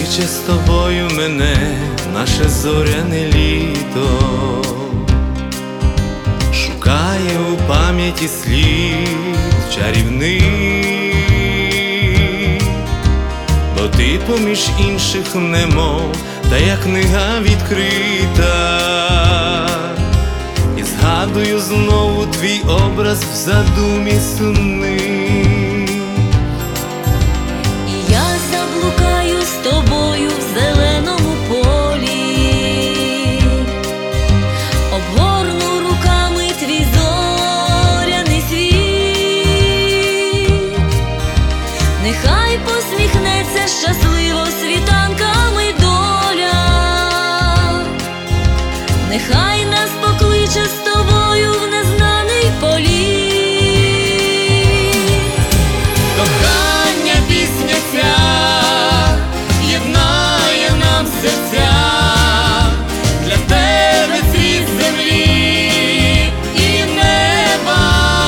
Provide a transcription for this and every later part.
кличе з тобою мене наше зоряне літо, шукає у пам'яті слід чарівний, бо ти поміж інших немов, та як книга відкрита, і згадую знову твій образ в задумі сумний. З тобою в зеленому полі, обгорну руками твій зоряний світ, нехай посміхнеться щасливо світанками доля, нехай нас покличе з тобою в незнаний політ. Кохання пісня ця єднає нам серця, для тебе світ землі і неба,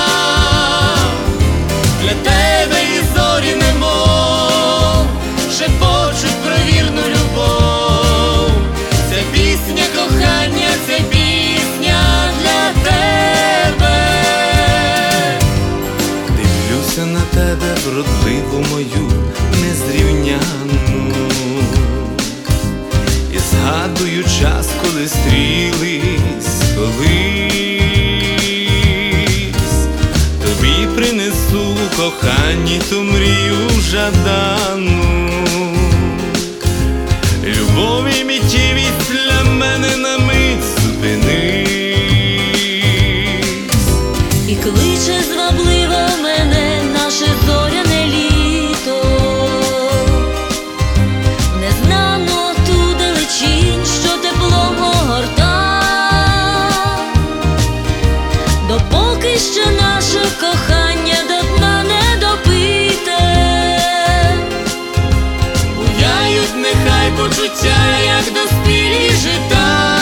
для тебе і зорі немов шепочуть про вірну любов. Це пісня кохання, це пісня для тебе. Дивлюся на тебе, вродливу мою незрівняну, і згадую час, коли стрілись колись. Тобі принесу коханні ту мрію жадану, любові миттєвість для мене на мить зупинись. І кличе звабливо мене наше зоряне літо, незнану ту далечінь, що теплом огорта, допоки ще наше кохання до дна не допите. Буяють нехай почуття, як доспілі жита,